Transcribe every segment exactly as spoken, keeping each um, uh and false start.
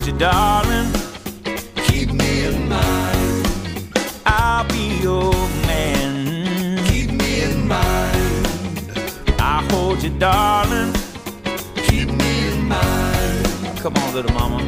Darling, keep me in mind. I'll be your man. Keep me in mind. I'll hold you, darling. Keep me in mind. Come on, little mama.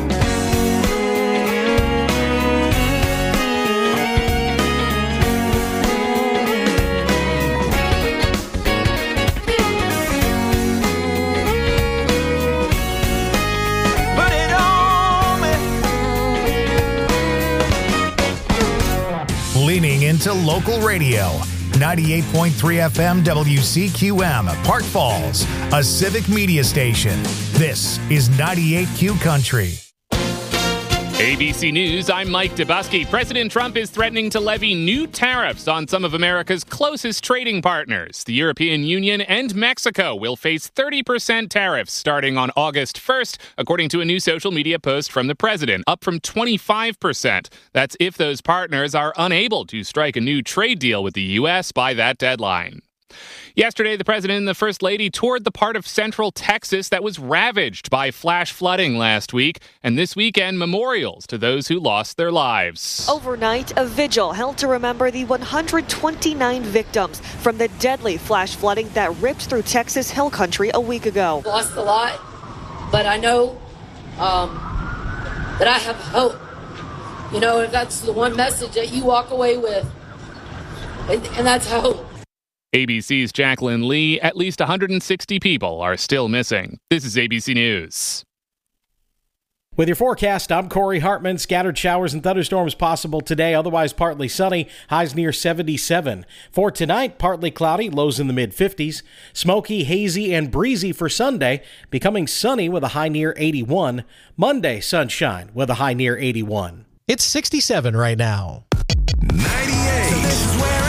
Leaning into local radio. ninety-eight point three F M W C Q M, Park Falls, a civic media station. This is ninety-eight Q Country. A B C News, I'm Mike Dubusky. President Trump is threatening to levy new tariffs on some of America's closest trading partners. The European Union and Mexico will face thirty percent tariffs starting on August first, according to a new social media post from the president, up from twenty-five percent. That's if those partners are unable to strike a new trade deal with the U S by that deadline. Yesterday, the president and the first lady toured the part of central Texas that was ravaged by flash flooding last week, and this weekend, memorials to those who lost their lives. Overnight, a vigil held to remember the one hundred twenty-nine victims from the deadly flash flooding that ripped through Texas Hill Country a week ago. Lost a lot, but I know um, that I have hope. You know, if that's the one message that you walk away with, and, and that's hope. A B C's Jacqueline Lee, at least one hundred sixty people are still missing. This is A B C News. With your forecast, I'm Corey Hartman. Scattered showers and thunderstorms possible today, otherwise partly sunny, highs near seventy-seven. For tonight, partly cloudy, lows in the mid-fifties. Smoky, hazy, and breezy for Sunday, becoming sunny with a high near eighty-one. Monday, sunshine with a high near eighty-one. It's sixty-seven right now. ninety-eight. So this is where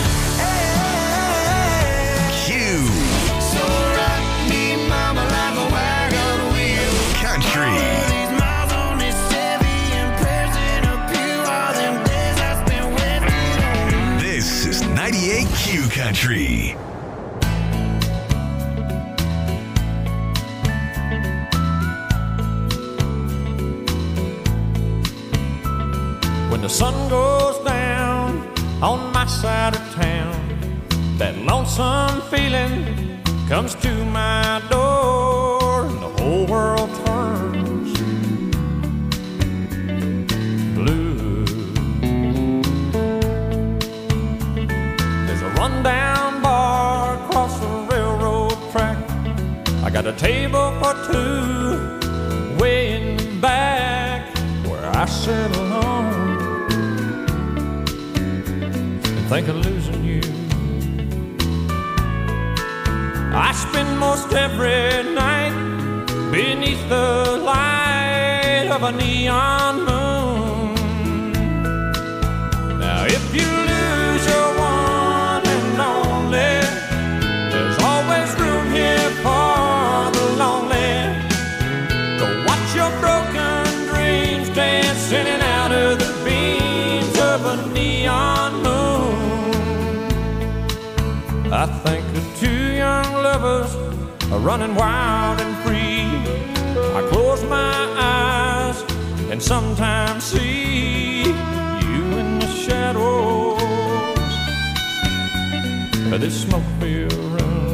ninety-eight Q Country. When the sun goes down on my side of town, that lonesome feeling comes to my door, and the whole world turns blue. Rundown bar across the railroad track. I got a table for two way in the back where I sit alone and think of losing you. I spend most every night beneath the light of a neon moon. Now if you lose your one, there's always room here for the lonely. Go watch your broken dreams dance in and out of the beams of a neon moon. I think of two young lovers are running wild and free. I close my eyes and sometimes see you in the shadows of this smoke-filled room.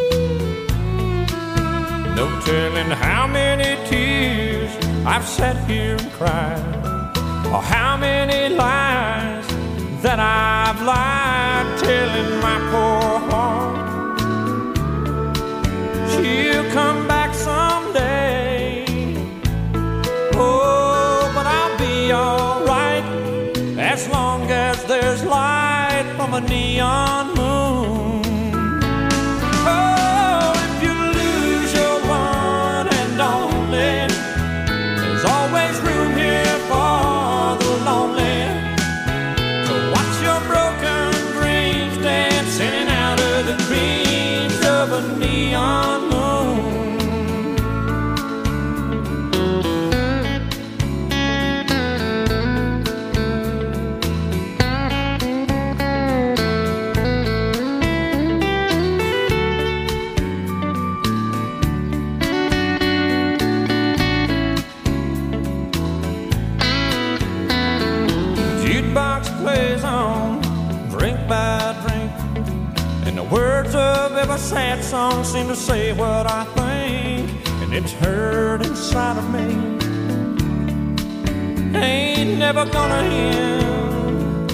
No telling how many tears I've sat here and cried, or how many lies that I've lied, telling my poor heart she'll come back someday. Oh, but I'll be alright as long as there's light from a neon moon. Oh, if you lose your one and only, there's always room here for the lonely. To watch your broken dreams dance in and out of the dreams of a neon moon. sad songs seem to say what I think, and it's hurt inside of me. Ain't never gonna end.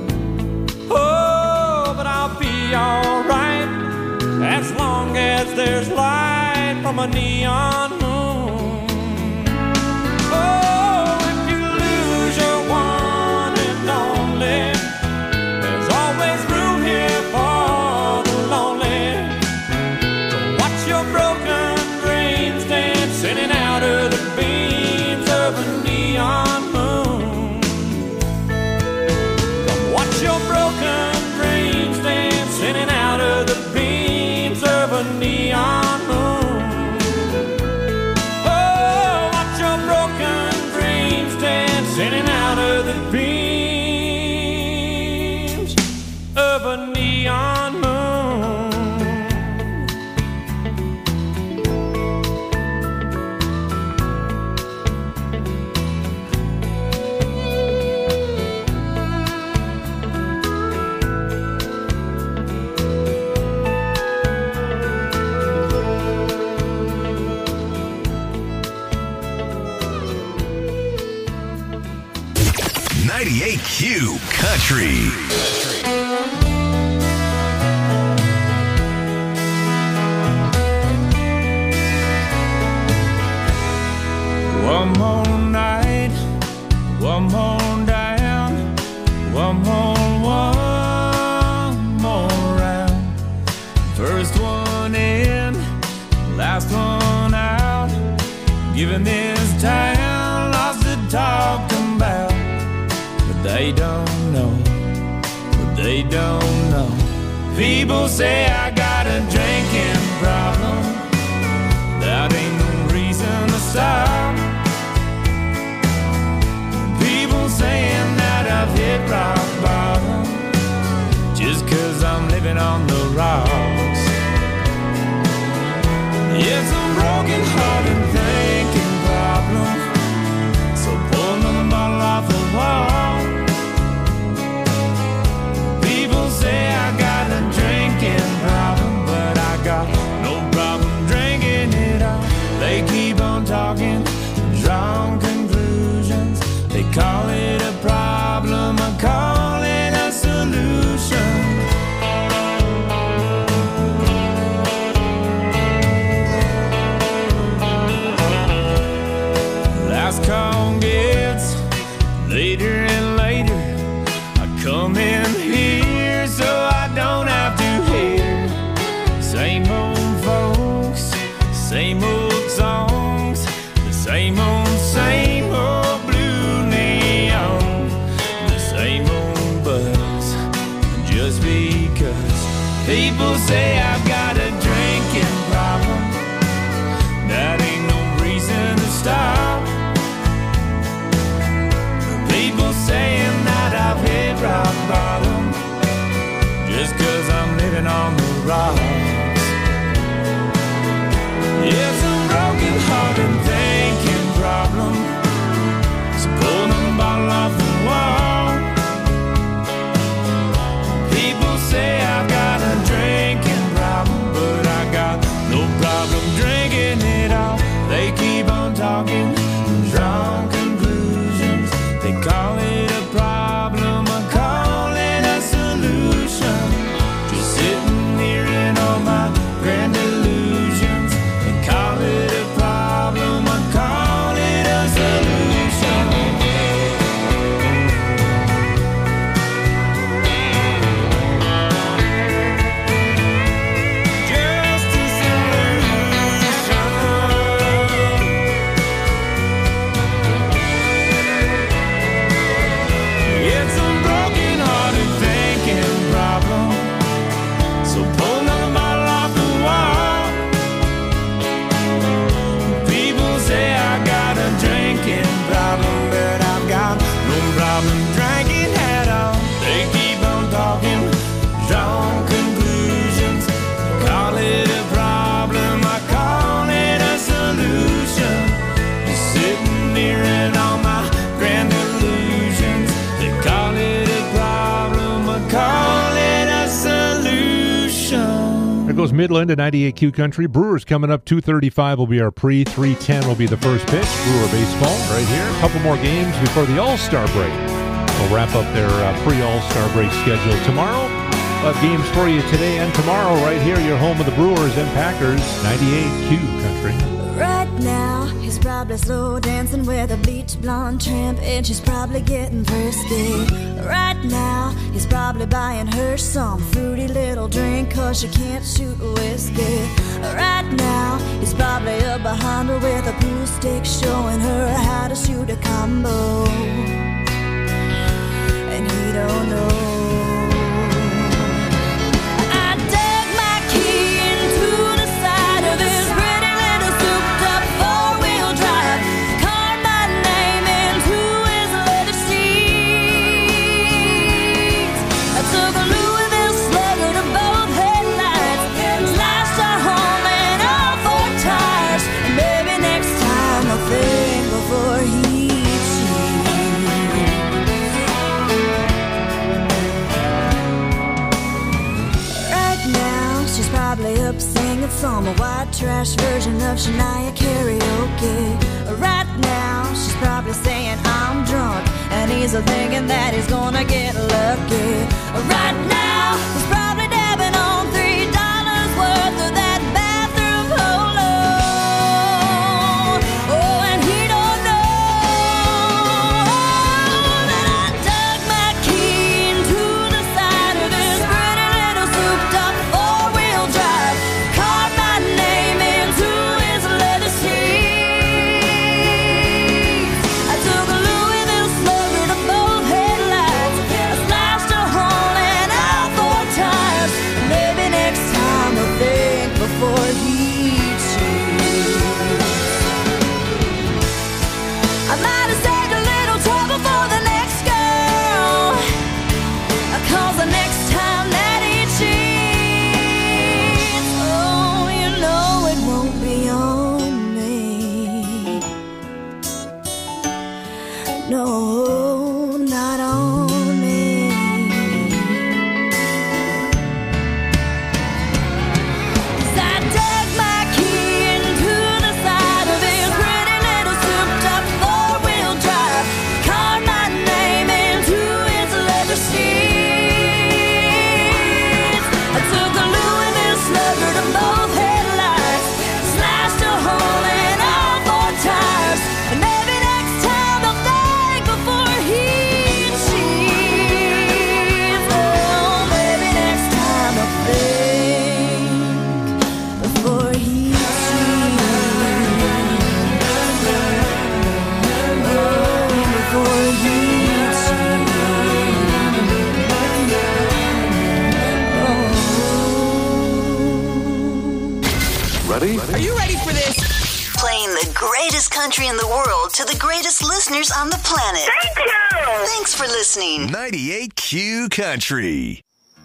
Oh, but I'll be alright as long as there's light from a neon moon. Oh, if you lose your one and only, there's always room here for the lonely to watch your broken dreams dancing in and out of the beams of a neon moon. Come watch your broken dreams dancing in and out of the beams of a neon moon. Oh, watch your broken dreams dancing in and out of the beams of a neon moon. ninety-eight Q Country. One more night, one more down, one more, one more round. First one in, last one out. Giving this town lots to talk about. But they don't know, but they don't know. People say I got a drinking problem. That ain't no reason to stop. People saying that I've hit rock bottom just cause I'm living on the rocks. It's a broken hearted thinking problem. So pull another bottle off the wall. People say I got a drinking problem, but I got no problem drinking it all. They keep on talking, drawing conclusions. They call it a problem, I call it a solution. Last call gets later and later. I come in here so I don't have to hear same old folks, same old songs, the same old, same old blue neon, the same old buzz. Just because people say I've got a drinking problem, that ain't no reason to stop. People saying that I've hit rock bottom just cause I'm living on the rocks. It's a broken hearted thinking problem. So pull the bottle off the wall. People say I've got a drinking problem. Broncos Midland at ninety-eight Q Country. Brewers coming up. two thirty-five will be our pre. three ten will be the first pitch. Brewer baseball right here. A couple more games before the All-Star break. We'll wrap up their uh, pre-All-Star break schedule tomorrow. We'll have games for you today and tomorrow right here, your home of the Brewers and Packers, ninety-eight Q Country. Right now, he's probably slow dancing with a bleach blonde tramp, and she's probably getting frisky. Right now, he's probably buying her some fruity little drink, cause she can't shoot whiskey. Right now, he's probably up behind her with a pool stick, showing her how to shoot a combo. And he don't know. Some white trash version of Shania karaoke. Right now, she's probably saying I'm drunk, and he's thinking that he's gonna get lucky. Right now, he's probably dabbing on three dollars worth of that bathroom polo. Oh, and he don't know that I dug my key into the side of his pretty little souped-up four-wheel drive. Are you ready for this? Playing the greatest country in the world to the greatest listeners on the planet. Thank you! Thanks for listening. ninety-eight Q Country.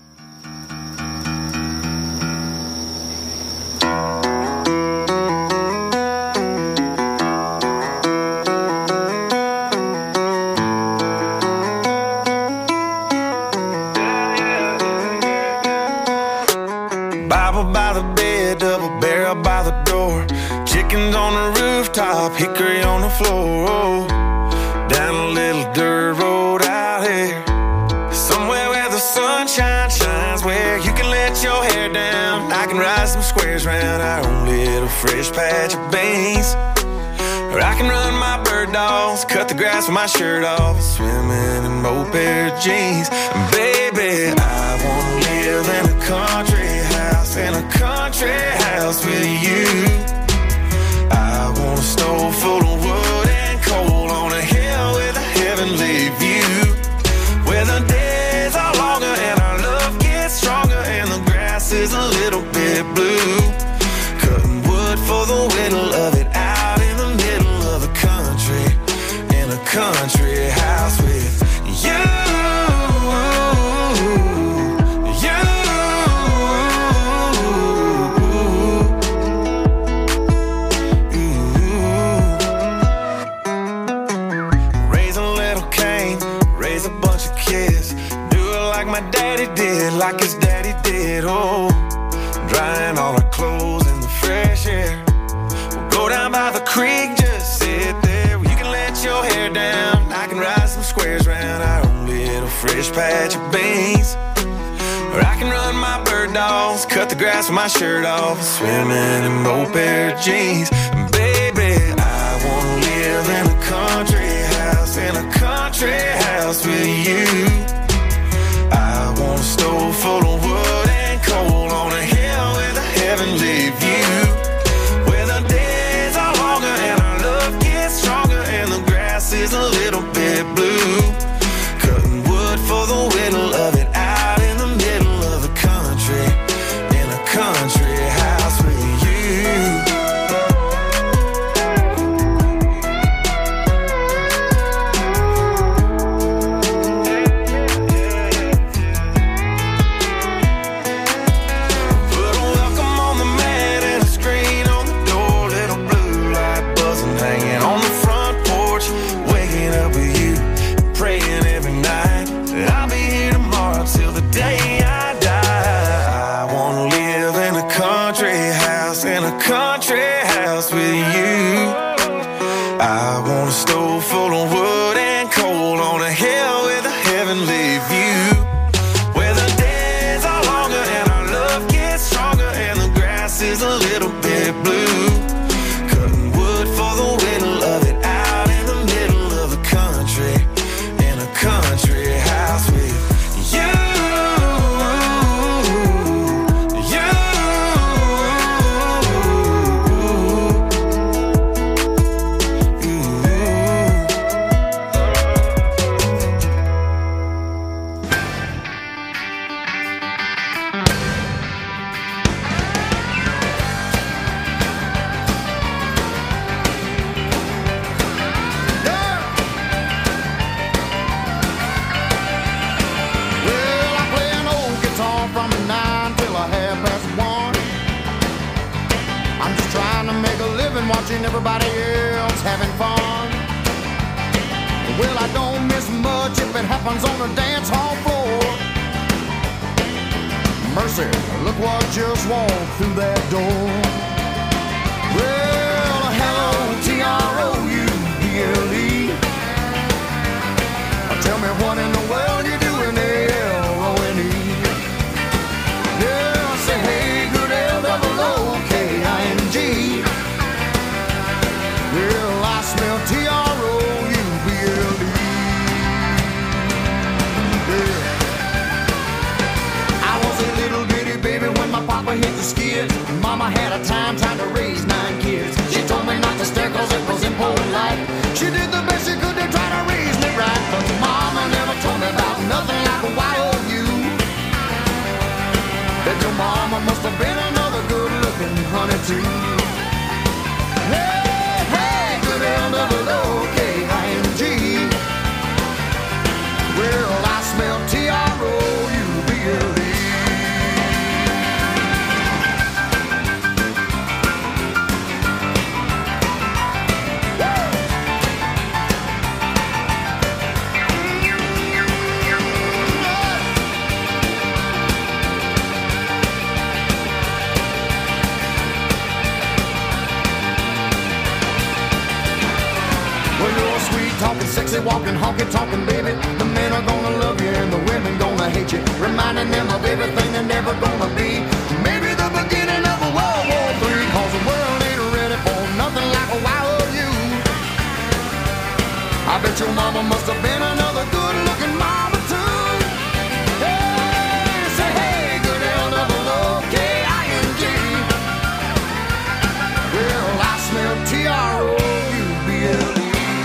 Bible by the bed, double barrel by the door. Chickens on the rooftop, hickory on the floor. Oh, down a little dirt road out here, somewhere where the sunshine shines, where you can let your hair down. I can ride some squares round our own little fresh patch of beans, or I can run my bird dogs, cut the grass with my shirt off, swimming in both pair of jeans. And baby, I wanna live in a country house, in a country house with you. I want a stove full of wood and coal on a hill with a heavenly view, where the days are longer and our love gets stronger and the grass is a little bit blue. Cutting wood for the whittle of it out in the middle of the country, in a country house with you. Like his daddy did, oh, drying fresh patch of beans. Or I can run my bird dogs, cut the grass with my shirt off, swimming in both pair of jeans. Baby, I wanna live in a country house, in a country house with you. I want a stove full of wood and coal on a hill with a heavenly view, where the days are longer and our love gets stronger and the grass is a little bit blue. Cutting wood for the whittle of it out in the middle of the country, in a country house with you. I want a stove full of wood and coal on a hill with a heavenly view, where the days are longer and our love gets stronger and the grass is a little bit blue. Cutting wood for the whittle of it out in the middle of the country, in a country house with you. Watching everybody else having fun. Well, I don't miss much if it happens on the dance hall floor. Mercy, look what just walked through that door. Well, hello, T R O U B L E. Tell me what in the world you doing, L O N E. Yeah, I say, hey, good L double O K I N G. Well, I smell T R O U B L E. Yeah. I was a little bitty baby when my papa hit the skids. Mama had a time trying to raise nine kids. She told me not to stare cause it was impolite. She did the best she could to try to raise me right, but mama never told me about nothing like a Y O U. That your mama must have been another good looking honey too. Hey! L double O K I N G. Well, I smell T R O U B L E. Talking sexy, walking, honky, talking, baby. The men are gonna love you and the women gonna hate you, reminding them of everything they're never gonna be. Maybe the beginning of a World War Three, cause the world ain't ready for nothing like a Y O U. I bet your mama must have been another good-looking mama too. Hey, say hey, good L double O K I N G. Well, I smell T R O U B L E.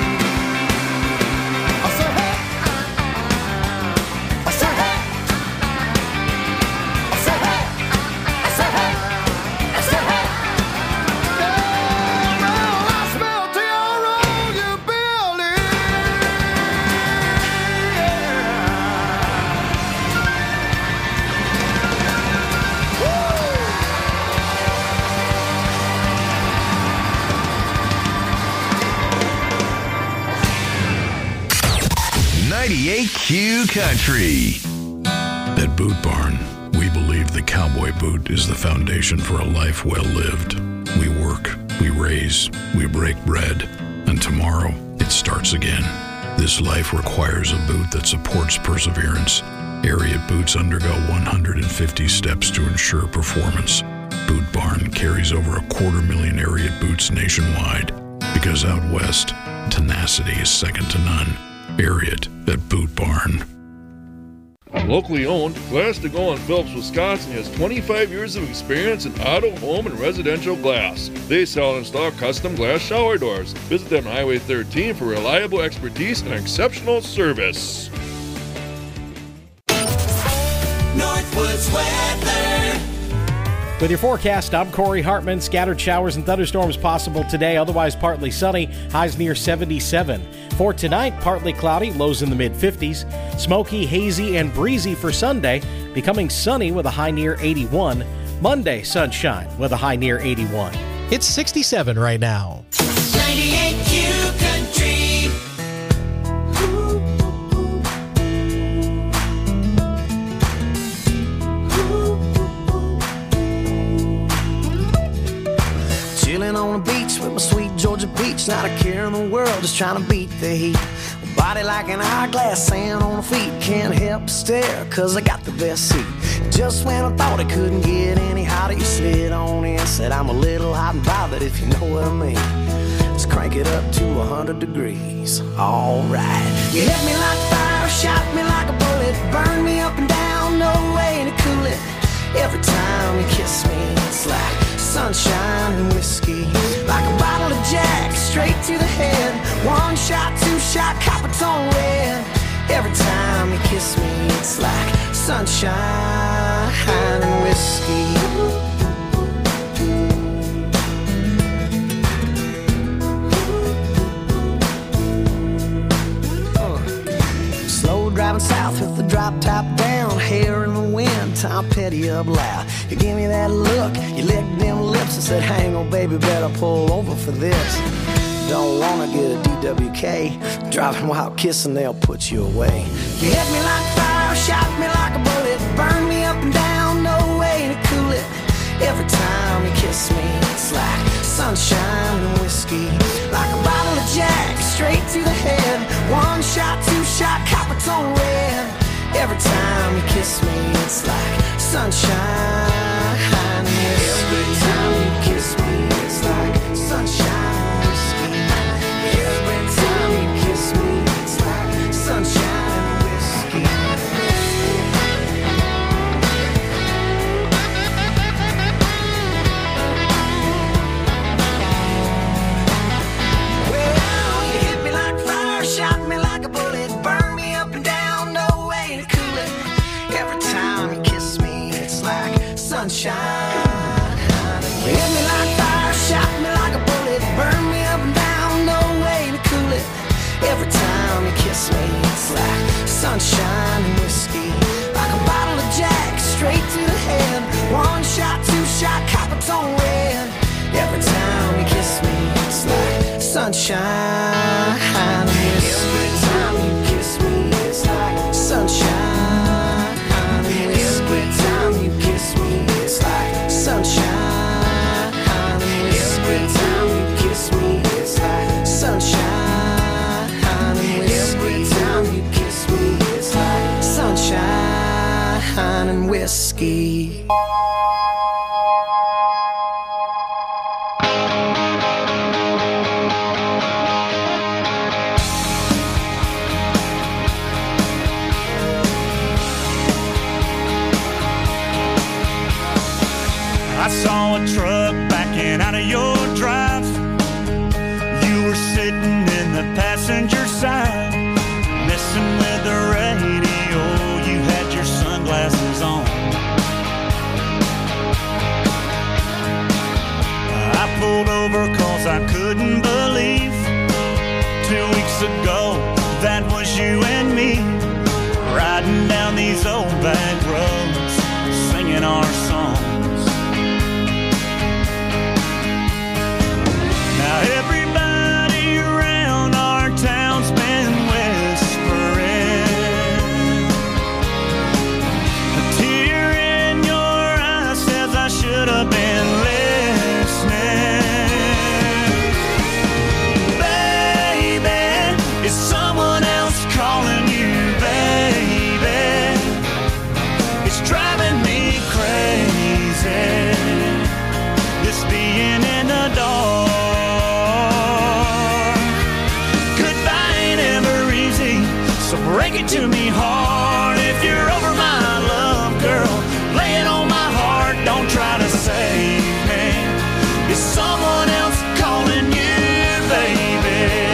ninety-eight Q Country. At Boot Barn, we believe the cowboy boot is the foundation for a life well lived. We work, we raise, we break bread, and tomorrow it starts again. This life requires a boot that supports perseverance. Ariat boots undergo one hundred fifty steps to ensure performance. Boot Barn carries over a quarter million Ariat boots nationwide. Because out west, tenacity is second to none. Ariat at Boot Barn. Locally owned, Glass to Go in Phillips, Wisconsin has twenty-five years of experience in auto, home, and residential glass. They sell and install custom glass shower doors. Visit them on Highway thirteen for reliable expertise and exceptional service. Northwoods weather. With your forecast, I'm Corey Hartman. Scattered showers and thunderstorms possible today, otherwise partly sunny, highs near seventy-seven. For tonight, partly cloudy, lows in the mid-fifties. Smoky, hazy, and breezy for Sunday, becoming sunny with a high near eighty-one. Monday, sunshine with a high near eighty-one. It's sixty-seven right now. ninety-eight Q Country. Chilling on the beach with my sweet Georgia peach, not a care in the world, just trying to beat the heat. Body like an hourglass, sand on the feet, can't help but stare, cause I got the best seat. Just when I thought it couldn't get any hotter, you slid on in, said I'm a little hot and bothered, if you know what I mean. Let's crank it up to one hundred degrees, alright. You hit me like fire, shot me like a bullet, burn me up and down, no way to cool it. Every time you kiss me, it's like sunshine and whiskey, like a bottle of Jack, straight to the head. One shot, two shot, Coppertone red. Every time you kiss me, it's like sunshine and whiskey. Uh. Slow driving south with the drop top down, hair in the wind, Tom Petty up loud. You give me that look, you licked them lips and said, hang on baby, better pull over for this. Don't wanna get a D W K, driving while kissing, they'll put you away. You hit me like fire, shot me like a bullet, burn me up and down, no way to cool it. Every time you kiss me, it's like sunshine and whiskey, like a bottle of Jack, straight to the head. One shot, two shot, Coppertone red. Every time you kiss me, it's like sunshine and whiskey. Every time you kiss me, it's like sunshine and whiskey. Every time you kiss me, it's like sunshine and whiskey. Well, you hit me like fire, shot me like a bullet, burn me up and down, no way to cool it. Every time you kiss me, it's like sunshine. You hit me like fire, shot me like a bullet, burn me up and down, no way to cool it. Every time you kiss me, it's like sunshine and whiskey, like a bottle of Jack, straight to the head. One shot, two shot, Coppertone red. Every time you kiss me, it's like sunshine and whiskey. Every time you kiss me, it's like sunshine and whiskey. Every time you kiss me, it's like sunshine and whiskey. Every time you kiss me, it's like sunshine and whiskey. Every time you kiss me, it's like sunshine and whiskey. I saw a truck backing out of your drive. You were sitting in the passenger side, messing with the radio. You had your sunglasses on. I pulled over cause I couldn't believe two weeks ago that was you and me, riding down these old back roads, singing our songs. Now everybody around our town's been whispering. A tear in your eye says I should have been listening. Baby, is someone else break it to me hard. If you're over my love, girl, lay it on my heart. Don't try to save me. Is someone else calling you, baby?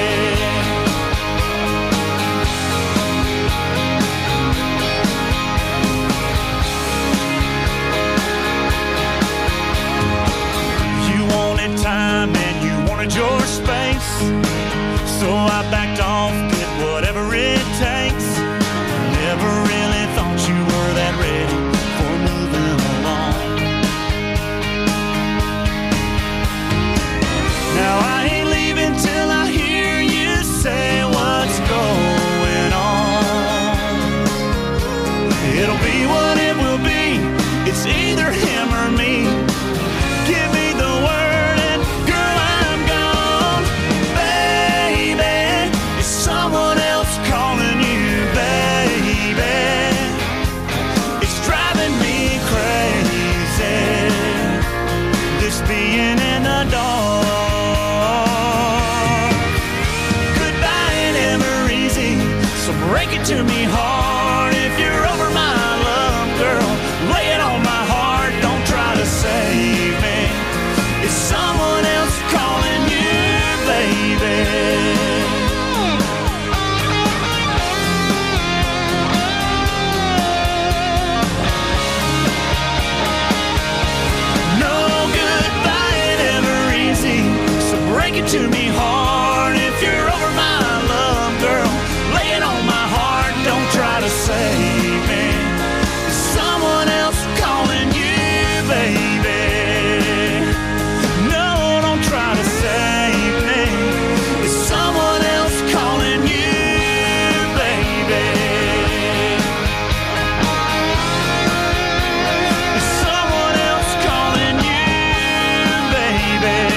Time and you wanted your space, so I backed off, did whatever it takes. Never really thought you were that ready for moving along. Now I ain't leaving till I hear you say what's going on. It'll be what it will be, it's either him or me. Give me the word. Someone else calling you, baby. It's driving me crazy, this being in the dark. Goodbye ain't ever easy, so break it to me hard. If you're over my love, girl, lay it on my heart. Don't try to save me. It's someone else calling you, baby. Break it to me hard. If you're over my love, girl, lay it on my heart. Don't try to save me. It's someone else calling you, baby. No, don't try to save me. It's someone else calling you, baby. It's someone else calling you, baby.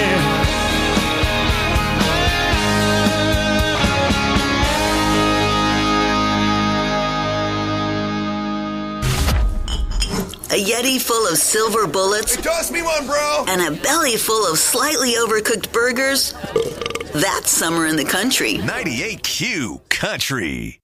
A Yeti full of silver bullets. Hey, toss me one, bro. And a belly full of slightly overcooked burgers. That's summer in the country. ninety-eight Q Country.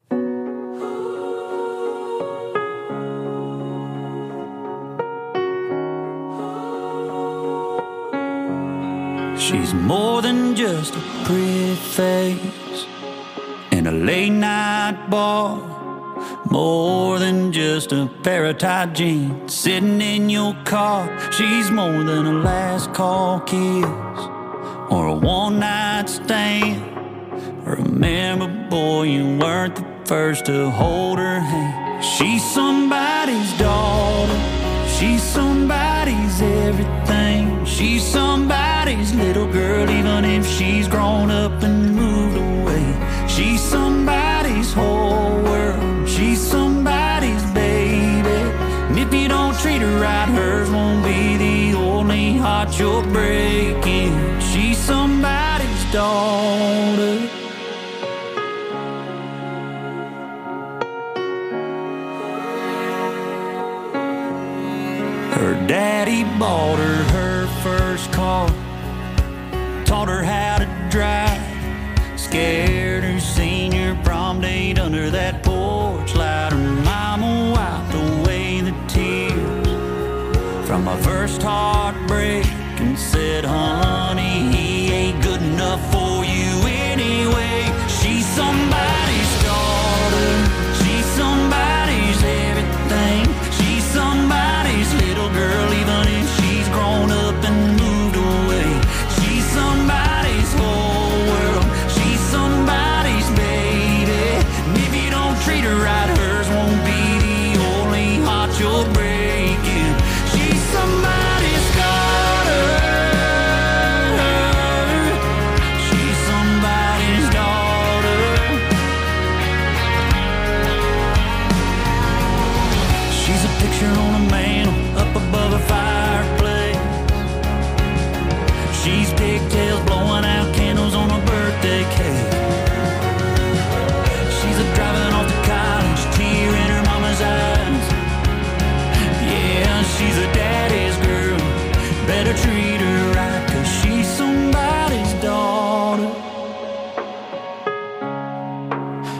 She's more than just a pretty face in a late night bar. More than just a pair of tight jeans sitting in your car. She's more than a last call kiss or a one night stand. Remember, boy, you weren't the first to hold her hand. She's somebody's daughter. She's somebody's everything. She's somebody's little girl, even if she's grown up and moved away. She's somebody's whole world. She's somebody's baby. And if you don't treat her right, hers won't be the only heart you're breaking. She's somebody's daughter. Her daddy bought her her first car, taught her how to drive, scared her senior prom date under that porch light. Her mama wiped away the tears from my first heartbreak and said, honey, he ain't good enough for you anyway. She's somebody's daughter. She's somebody's everything. She's somebody's little girl, even if she's grown up and moved away. She's somebody's whole world. She's somebody's baby. And if you don't treat her right, hers won't be the only heart you're breaking. She's somebody's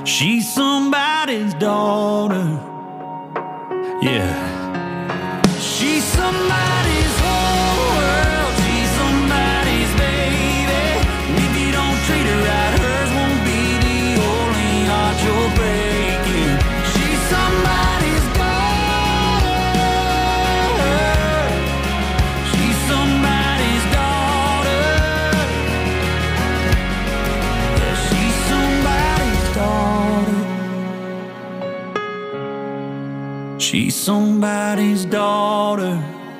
She's somebody's daughter. Yeah. She's somebody's whole world. She's somebody's baby. And if you don't treat her right, hers won't be the only heart you're breaking. She's somebody's daughter. She's somebody's daughter. Yeah, she's somebody's daughter. She's somebody's daughter.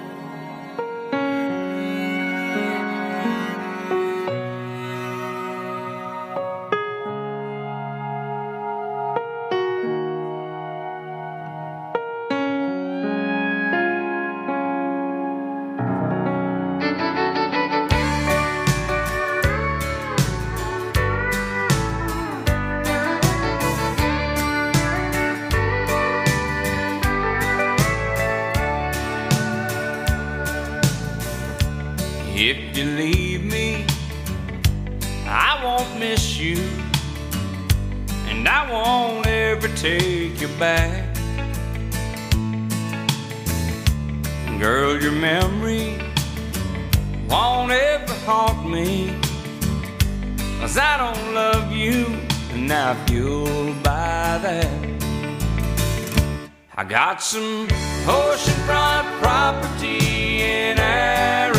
If you leave me, I won't miss you, and I won't ever take you back. Girl, your memory won't ever haunt me, 'cause I don't love you, and I feel by that. I got some oceanfront property in Arizona.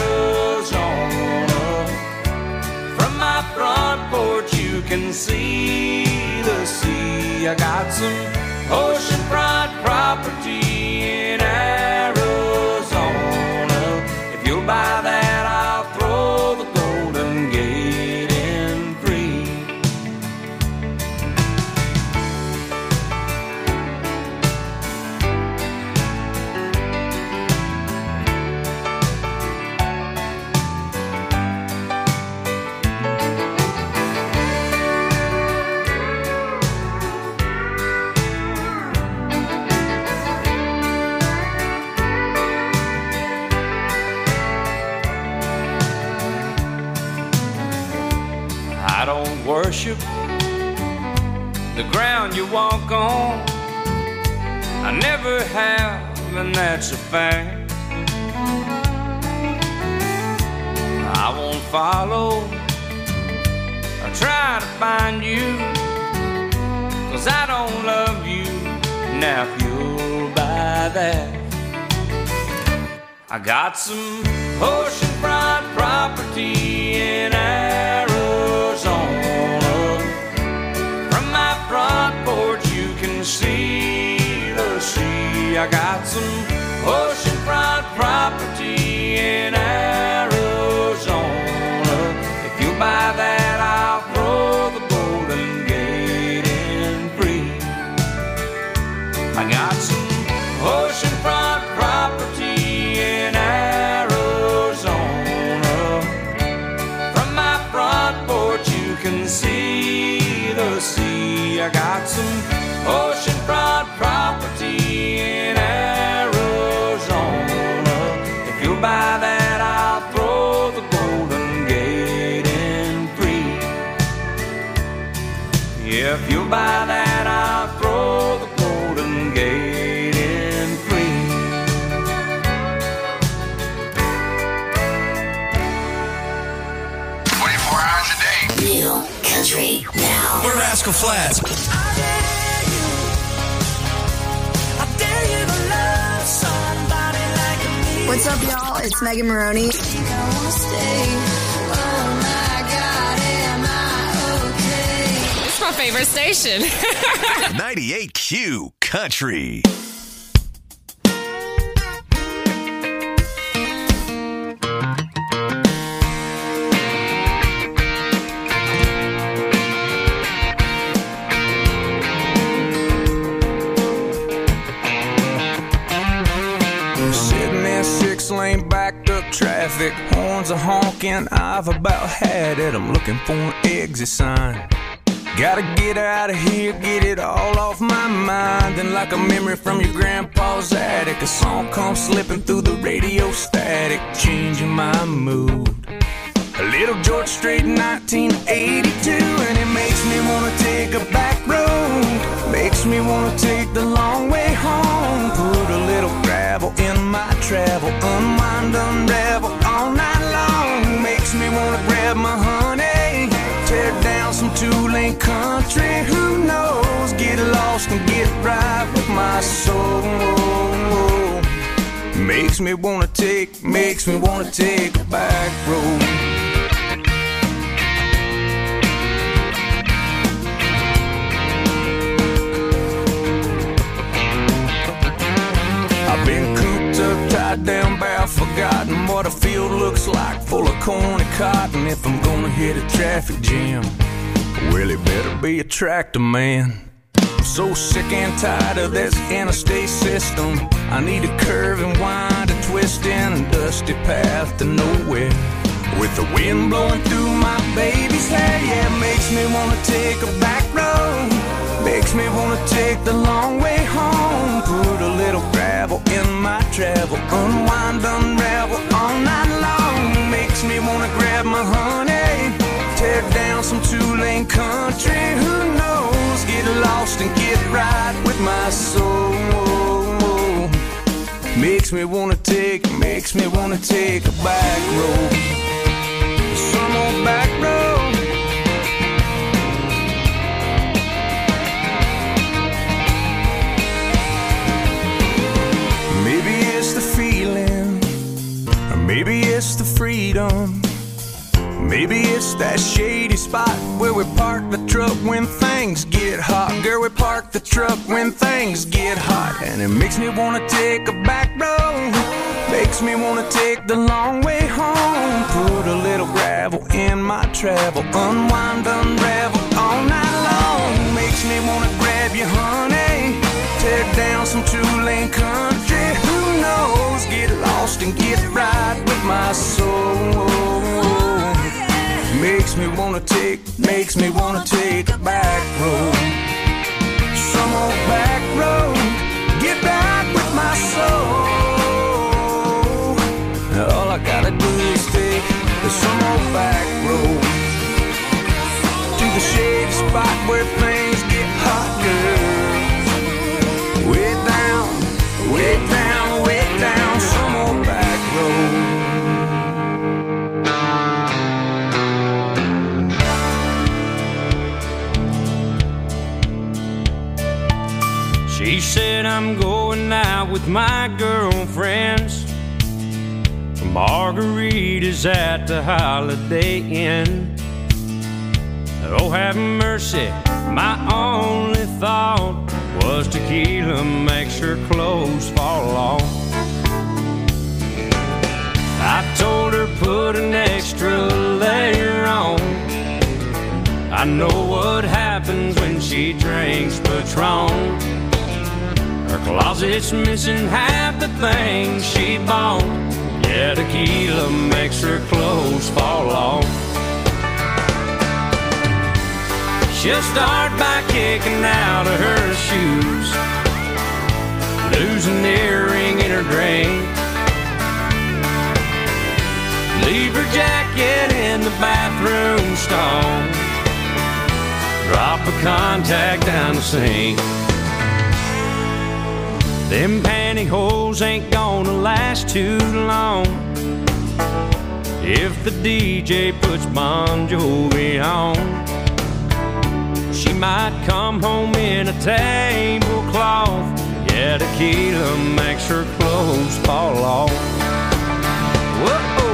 From my front porch you can see the sea. I got some oceanfront property in Arizona. If you'll buy that, I'll throw the Golden Gate in free. I don't worship the ground you walk on. I never have, and that's a fact. I won't follow or try to find you, 'cause I don't love you. Now if you'll buy that, I got some oceanfront property in Arizona. From my front porch you can see the sea. I got some oceanfront property in Arizona. If you buy that, I'll throw the Golden Gate in free. I got some oceanfront property in Arizona. From my front porch you can see the sea. I got some oceanfront property in Arizona. If you'll buy that, I'll throw the Golden Gate in free. Yeah, if you'll buy that, I'll throw the Golden Gate in free. twenty-four hours a day. New country now. We're Rascal Flatts. What's up, y'all? It's Megan Maroney. It's my favorite station. ninety-eight Q Country. Lane backed up traffic, horns are honking, I've about had it. I'm looking for an exit sign. Gotta get out of here, get it all off my mind. And like a memory from your grandpa's attic, a song comes slipping through the radio static, changing my mood. A little George Strait, nineteen eighty-two, and it makes me wanna take a back road my soul. Makes me wanna take, makes me wanna take a back road. I've been cooped up, tied down, bare, forgotten what a field looks like, full of corn and cotton. If I'm gonna hit a traffic jam, well, it better be a tractor man. I'm so sick and tired of this interstate system. I need a curve and wind, a twist in a dusty path to nowhere. With the wind blowing through my baby's hair, yeah, makes me wanna take a back road. Makes me wanna take the long way home. Put a little gravel in my travel, unwind, unravel all night long. Makes me wanna grab my honey, tear down some two-lane country. Who knows? Get lost and get right with my soul. Makes me wanna take, makes me wanna take a back road. Some old back road. Maybe it's the feeling, or maybe it's the freedom. Maybe it's that shady spot where we park the truck when things get hot. Girl, we park the truck when things get hot. And it makes me wanna take a back road. Makes me wanna take the long way home. Put a little gravel in my travel, unwind, unravel all night long. Makes me wanna grab you, honey, tear down some two-lane country. Who knows? Get lost and get right with my soul. Makes me wanna take, makes me wanna take a back road. Some old back road, get back with my soul. All I gotta do is take some old back road to the shady spot where things get hot, girl. Way down, way down, way down, some old back road. She said I'm going out with my girlfriends for margaritas at the Holiday Inn. Oh, have mercy, my only thought was tequila makes her clothes fall off. I told her put an extra layer on. I know what happens when she drinks Patron. Her closet's missing half the things she bought. Yeah, tequila makes her clothes fall off. She'll start by kicking out of her shoes, lose an earring in her drink, leave her jacket in the bathroom stall, drop a contact down the sink. Them pantyhose ain't gonna last too long if the D J puts Bon Jovi on. She might come home in a tablecloth. Yeah, tequila makes her clothes fall off. Whoa.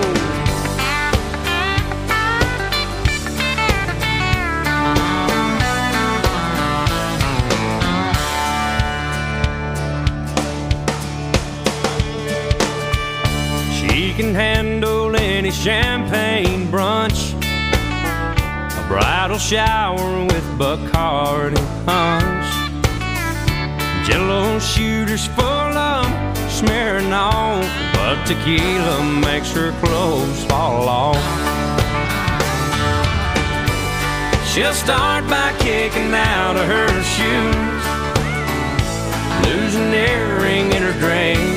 She can handle any champagne brunch, a bridal shower with Bacardi punch, Jello shooters full of smearing on, but tequila makes her clothes fall off. She'll start by kicking out of her shoes, lose an earring in her drink,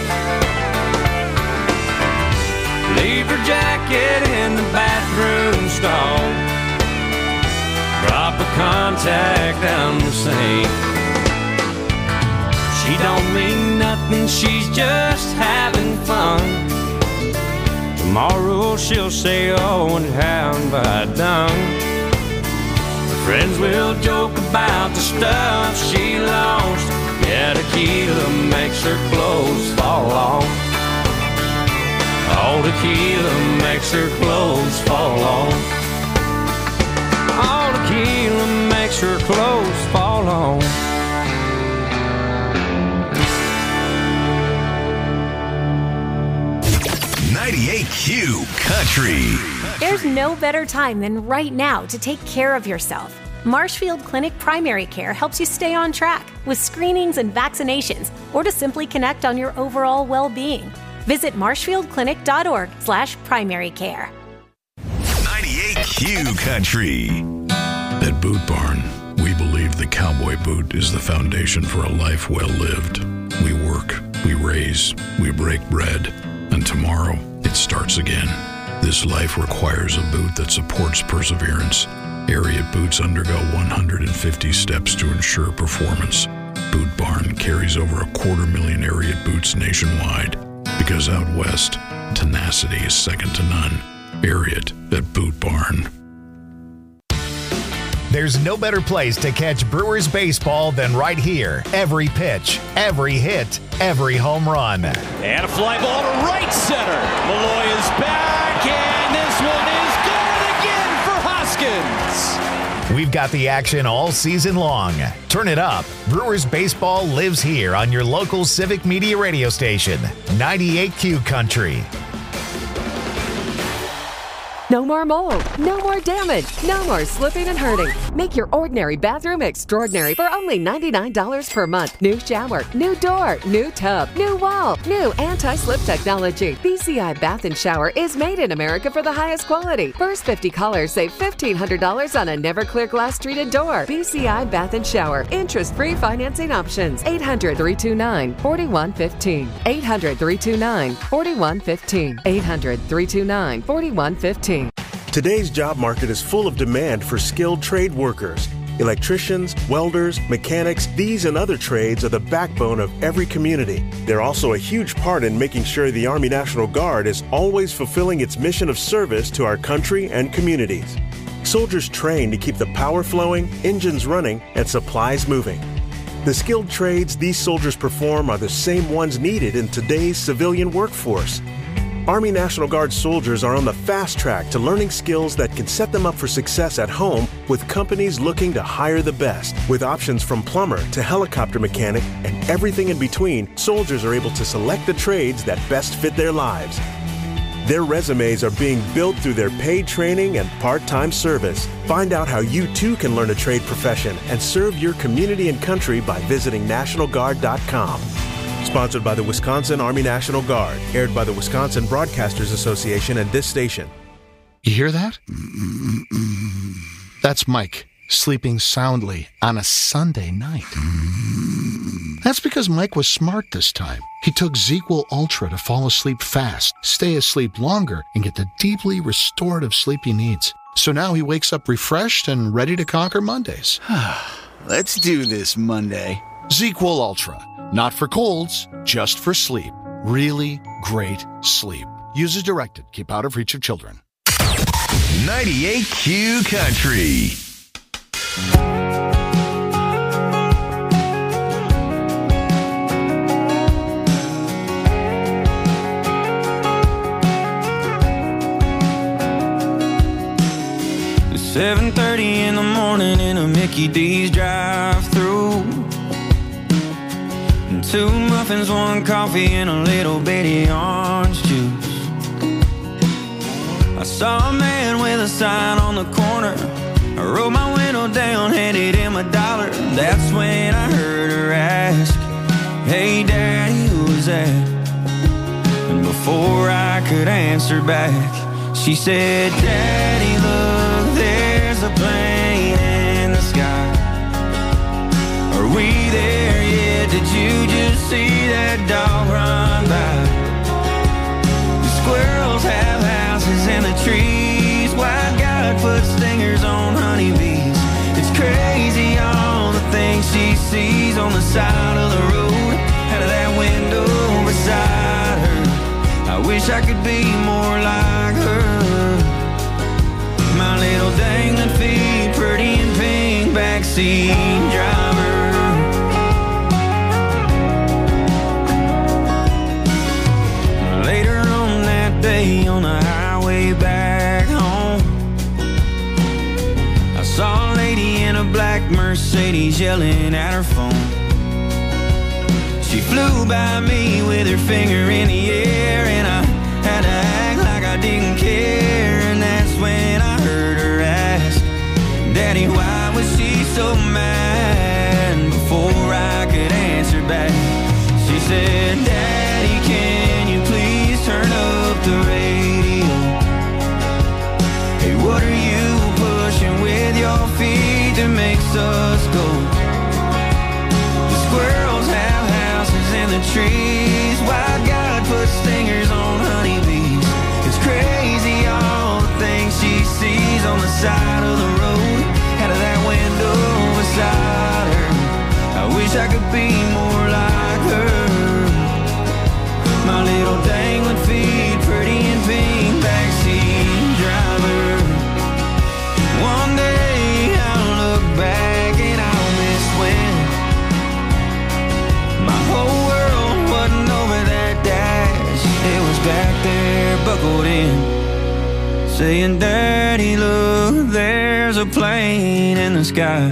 leave her jacket in the bathroom stall, drop a contact down the sink. She don't mean nothing, she's just having fun. Tomorrow she'll say, oh, and how have I done? Her friends will joke about the stuff she lost. Yeah, tequila makes her clothes fall off. All tequila makes her clothes fall off. ninety-eight Q Country. There's no better time than right now to take care of yourself. Marshfield Clinic Primary Care helps you stay on track with screenings and vaccinations, or to simply connect on your overall well-being. Visit marshfieldclinic.org slash primary care. ninety-eight Q Country. At Boot Barn, we believe the cowboy boot is the foundation for a life well lived. We work, we raise, we break bread, and tomorrow it starts again. This life requires a boot that supports perseverance. Ariat boots undergo one hundred fifty steps to ensure performance. Boot Barn carries over a quarter million Ariat boots nationwide. Because out west, tenacity is second to none. Ariat at Boot Barn. There's no better place to catch Brewers baseball than right here. Every pitch, every hit, every home run. And a fly ball to right center. Malloy is back, and this one is good again for Hoskins. We've got the action all season long. Turn it up. Brewers baseball lives here on your local Civic Media radio station, ninety-eight Q Country. No more mold, no more damage, no more slipping and hurting. Make your ordinary bathroom extraordinary for only ninety-nine dollars per month. New shower, new door, new tub, new wall, new anti-slip technology. B C I Bath and Shower is made in America for the highest quality. First fifty callers save fifteen hundred dollars on a Never-Clear glass treated door. B C I Bath and Shower. Interest-free financing options. eight hundred, three two nine, four one one five. eight hundred, three two nine, four one one five. eight hundred, three two nine, four one one five. Today's job market is full of demand for skilled trade workers. Electricians, welders, mechanics, these and other trades are the backbone of every community. They're also a huge part in making sure the Army National Guard is always fulfilling its mission of service to our country and communities. Soldiers train to keep the power flowing, engines running, and supplies moving. The skilled trades these soldiers perform are the same ones needed in today's civilian workforce. Army National Guard soldiers are on the fast track to learning skills that can set them up for success at home with companies looking to hire the best. With options from plumber to helicopter mechanic and everything in between, soldiers are able to select the trades that best fit their lives. Their resumes are being built through their paid training and part-time service. Find out how you too can learn a trade profession and serve your community and country by visiting national guard dot com. Sponsored by the Wisconsin Army National Guard. Aired by the Wisconsin Broadcasters Association and this station. You hear that? That's Mike, sleeping soundly on a Sunday night. That's because Mike was smart this time. He took ZzzQuil Ultra to fall asleep fast, stay asleep longer, and get the deeply restorative sleep he needs. So now he wakes up refreshed and ready to conquer Mondays. Let's do this, Monday. ZzzQuil Ultra. Not for colds, just for sleep. Really great sleep. Use as directed. Keep out of reach of children. ninety-eight Q Country. seven thirty in the morning in a Mickey D's drive-thru. Two muffins, one coffee, and a little bitty orange juice. I saw a man with a sign on the corner. I rolled my window down, handed him a dollar. That's when I heard her ask, "Hey Daddy, who was that?" And before I could answer back, she said, "Daddy, look, there's a plane in the sky. Are we there yet? Did you just see that dog run by? The squirrels have houses in the trees. White God put stingers on honeybees. It's crazy all the things she sees on the side of the road, out of that window beside her. I wish I could be more like her. My little dangling feet, pretty and pink, backseat driver." Later on that day on the highway yelling at her phone. She flew by me with her finger in the air, and I had to act like I didn't care. And that's when I heard her ask, Daddy, why was she so mad? Before I could answer back, she said, Daddy, can you please turn up the radio? Hey, what are you pushing with your feet that makes us go? The squirrels have houses in the trees. Why God put stingers on honeybees? It's crazy all the things she sees on the side of the road, out of that window beside her. I wish I could be more like her. My little dangling feet, pretty in pink, backseat driver. One day I'll look back and I'll miss when my whole world wasn't over that dash. It was back there buckled in, saying, Daddy, look, there's a plane in the sky.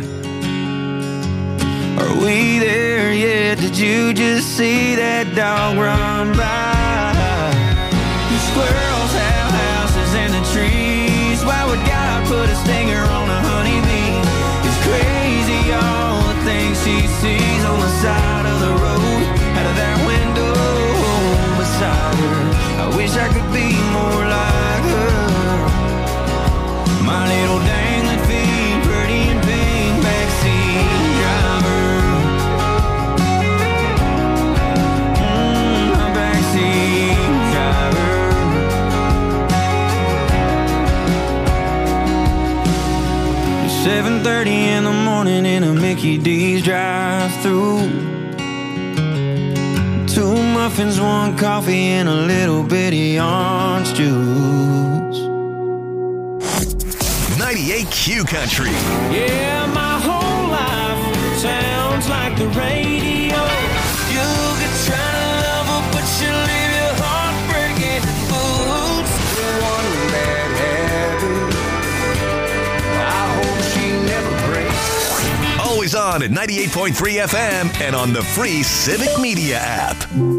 Are we there yet? Did you just see that dog run by? The squirrels have houses in the trees. Why would God put a stinger on a honeybee? It's crazy all the things she sees on the side of the road, out of that window beside her. I wish I could be more like her. My little dangling feet, pretty in pink, backseat driver. Mm, my backseat driver. It's seven thirty in the morning in a Mickey D's drive-thru. Two muffins, one coffee, and a little bitty orange juice. ninety-eight Q Country. Yeah, my whole life sounds like the radio. You could try to love her, but she'll leave your heart breaking boots. One bad habit, I hope she never breaks. Always on at ninety-eight point three F M and on the free Civic Media app.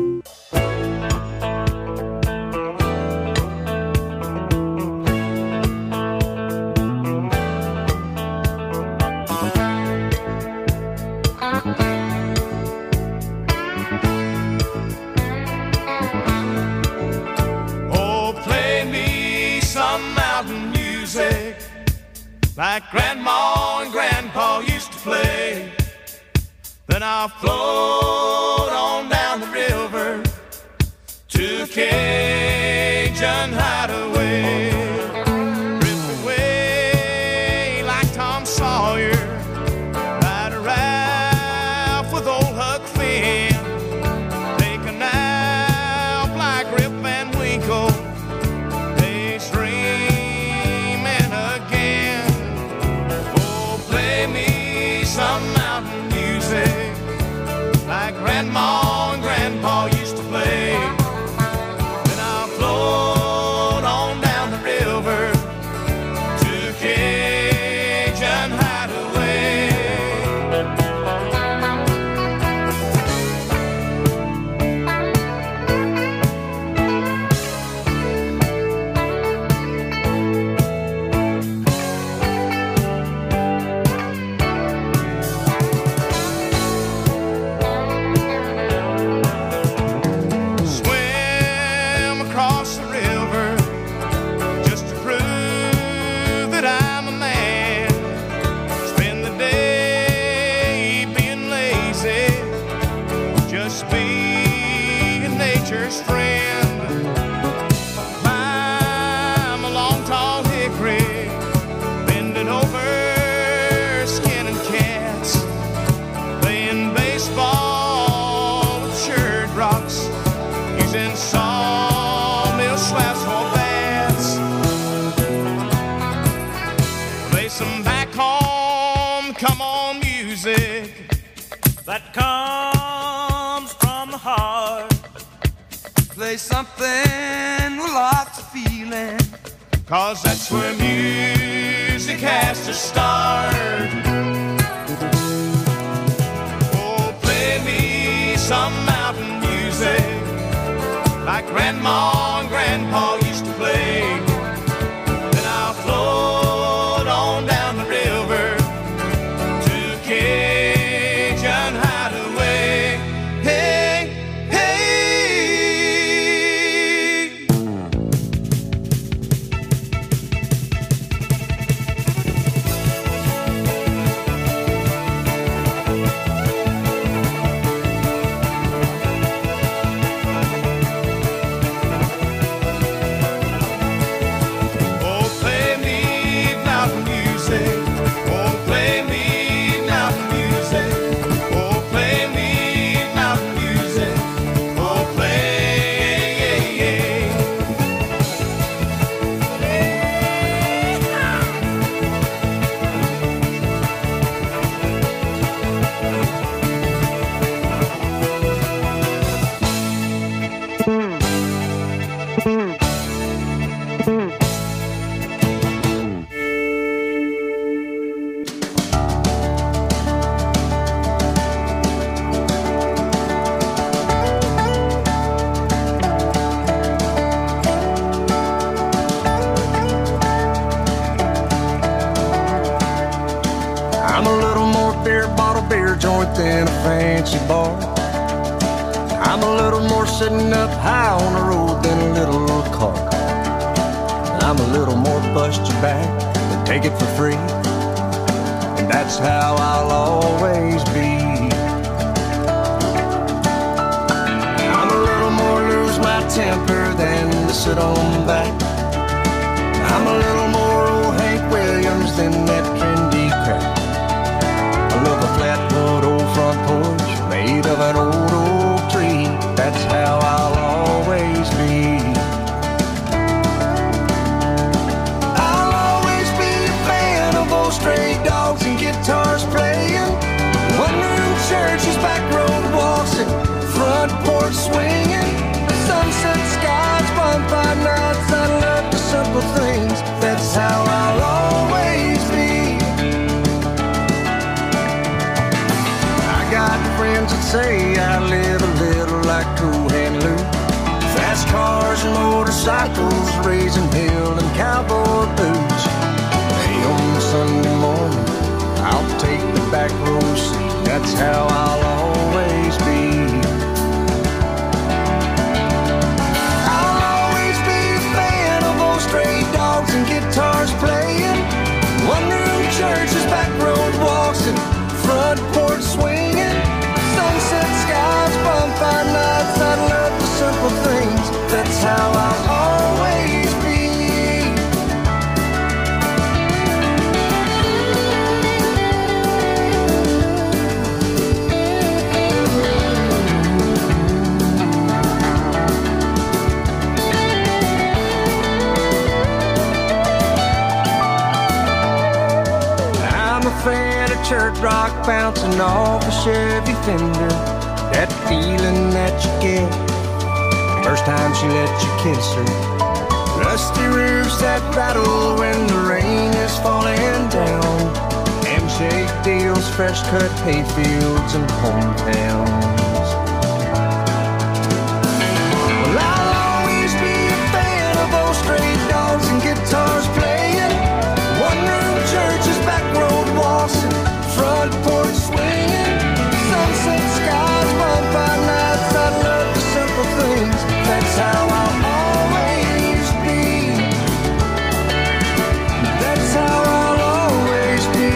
Like Grandma and Grandpa used to play. Then I'll float on down the river to Cajun Hideaway. Drift away like Tom Sawyer, ride a Ralph with old Huck Finn. Take a nap like Rip Van Winkle. Some mountain music like Grandma and Grandpa used to play. Then I'll float on down the river to Cajun Hideaway. That comes from the heart. Play something with lots of feeling, 'cause that's where music has to start. some mountain music like Grandma and Grandpa used to play. Then I'll float on down the river to Cajun Hideaway. Hey, hey. Oh, play me mountain music. Oh, play me mountain music. Oh, play me mountain music. Oh, play. I'm a little more beer bottle beer joint than a fancy bar. I'm a little more sitting up high on the road than a little car. I'm a little more bust your back than take it for free. And that's how I'll always be. I'm a little more lose my temper than to sit on back. I'm a little more old Hank Williams than that trendy crap. I love a flatwood old front porch made of an old oak tree. That's how I'll always be. I'll always be a fan of old stray dogs and guitars playing, one-room churches, back road waltzing, front porch swinging, sunset skies, bonfire nights. I love the simple things. That's how I'll always be. I got friends that say I live a little like Cool Hand Luke. Fast cars and motorcycles, raising hell and cowboy boots. Hey, on Sunday morning, I'll take the back row seat. That's how I'll always be. I'll always be a fan of old stray dogs and guitars playing, one-room churches, back road walks, and front porch swinging, sunset skies, bonfire nights. I love the simple things. That's how I'll always be. I'm a fan of church rock bouncing off a Chevy fender. That feeling that you get first time she let you kiss her. Rusty roofs that rattle when the rain is falling down. Handshake deals, fresh cut hay fields and hometowns. Well, I'll always be a fan of old stray dogs and guitars playing, one-room churches, back road waltzing, front porch swinging, sunset skies, bonfire nights. I love the simple things. That's how I'll always be. That's how I'll always be.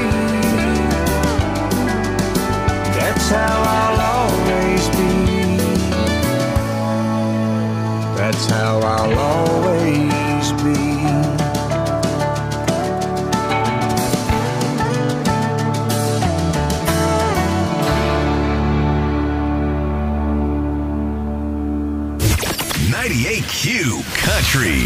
That's how I'll always be. That's how I'll always be. ninety-eight Q Country.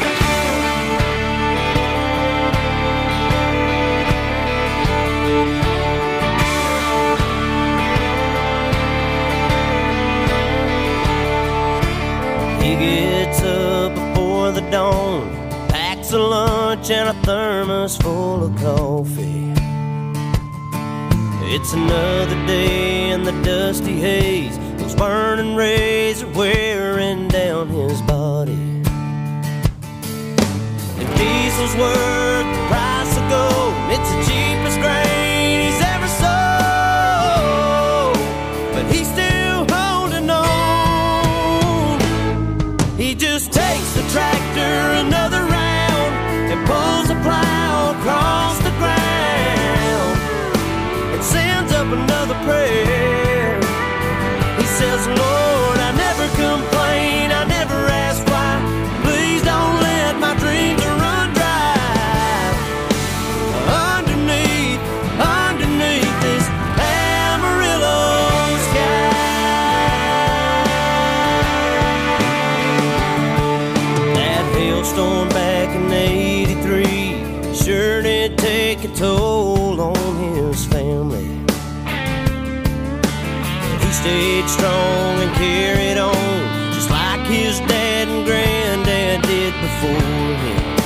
He gets up before the dawn, packs a lunch and a thermos full of coffee. It's another day in the dusty haze, those burning rays are wearing down his body. If diesel's worth the price of gold, it's the cheapest grain he's ever sold. But he's still holding on. He just takes the tractor another round and pulls a plow across the ground and sends up another prayer. He says, Lord, I never complain, I never ask why. Please don't let my dreams run dry. Underneath, underneath this Amarillo sky. That hailstorm back in eighty-three sure did take a toll on his family. He stayed strong and carried on, just like his dad and granddad did before him.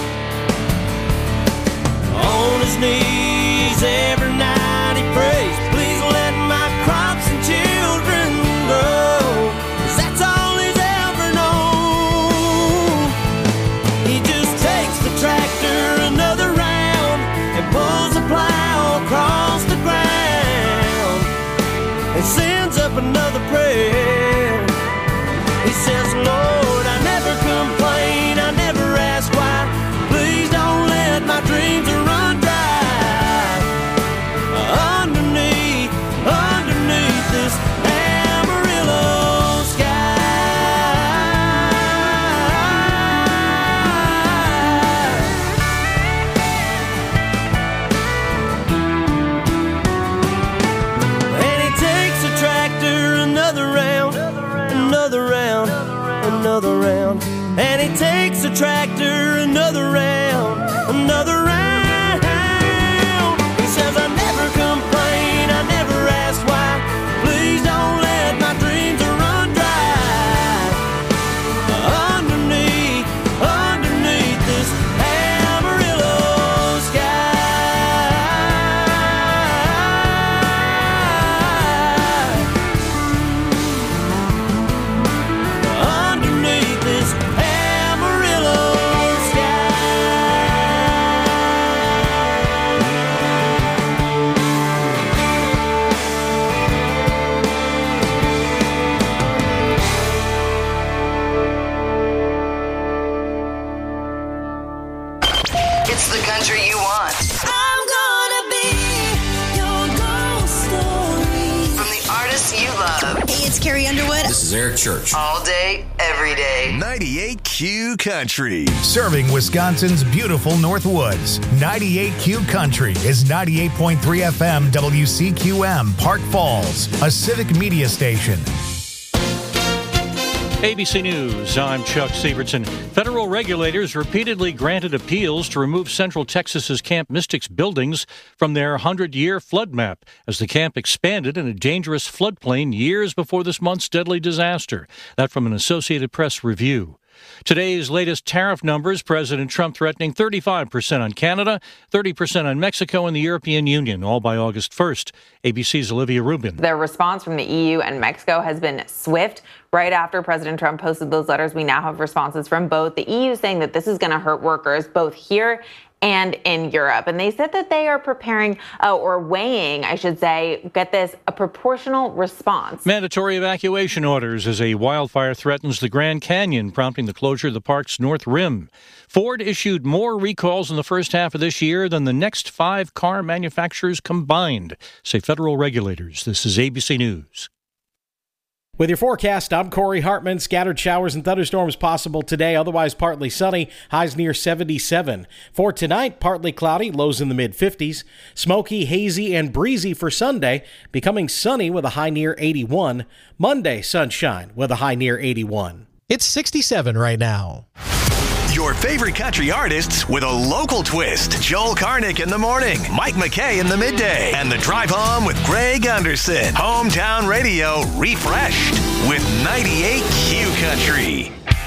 On his knees every night he prays, please let my crops and children grow, 'cause that's all he's ever known. He just takes the tractor another round and pulls a plow across the ground and sends up another prayer. He says, Lord, I never complain, I never ask why. Please don't let my dreams run dry. Underneath, underneath this Amarillo sky. And he takes the tractor another round, another round, another round. And he takes the tractor another round, another round. He says, I never complain, I never ask why. Please don't let my dreams run dry. Underneath, underneath this Amarillo sky. Underneath this Amarillo sky. It's the country you want. I'm gonna be your ghost story. From the artists you love. Hey, it's Carrie Underwood. This is Eric Church. All day, every day. ninety-eight Q Country. Serving Wisconsin's beautiful North Woods. ninety-eight Q Country is ninety-eight point three F M W C Q M, Park Falls, a civic media station. A B C News, I'm Chuck Sievertson. Federal regulators repeatedly granted appeals to remove Central Texas's Camp Mystics buildings from their hundred-year flood map as the camp expanded in a dangerous floodplain years before this month's deadly disaster. That from an Associated Press review. Today's latest tariff numbers, President Trump threatening thirty-five percent on Canada, thirty percent on Mexico and the European Union, all by August first. A B C's Olivia Rubin. The response from the E U and Mexico has been swift. Right after President Trump posted those letters, we now have responses from both. The E U saying that this is going to hurt workers both here and in Europe. And they said that they are preparing uh, or weighing, I should say, get this, a proportional response. Mandatory evacuation orders as a wildfire threatens the Grand Canyon, prompting the closure of the park's north rim. Ford issued more recalls in the first half of this year than the next five car manufacturers combined, say federal regulators. This is A B C News. With your forecast, I'm Corey Hartman. Scattered showers and thunderstorms possible today, otherwise partly sunny, highs near seventy-seven. For tonight, partly cloudy, lows in the mid-fifties. Smoky, hazy, and breezy for Sunday, becoming sunny with a high near eighty-one. Monday, sunshine with a high near eighty-one. It's sixty-seven right now. Your favorite country artists with a local twist. Joel Karnick in the morning, Mike McKay in the midday, and the drive home with Greg Anderson. Hometown radio refreshed with ninety-eight Q Country.